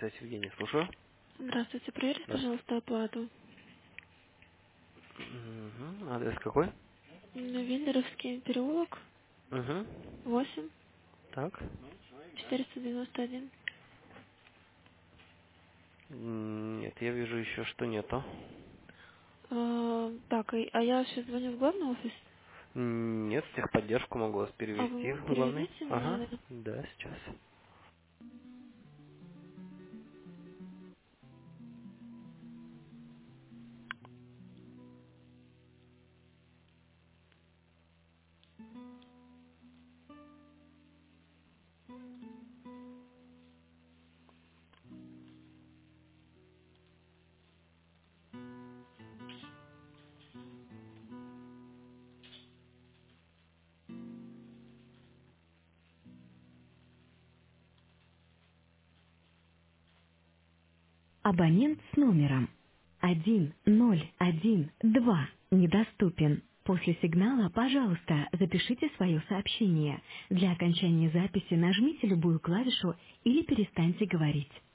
связь Евгений, слушаю. Здравствуйте, проверьте, Да. пожалуйста, оплату. Угу. Адрес какой? Виллеровский переулок, Угу. 8, Так. 491. Нет, я вижу еще, что нету. Так, а я сейчас звоню в главный офис. Нет, в техподдержку могу вас А вы перевести мне в главный. переведите Ага. мне? Да, сейчас. Абонент с номером 1012 недоступен. После сигнала, пожалуйста, запишите свое сообщение. Для окончания записи нажмите любую клавишу или перестаньте говорить.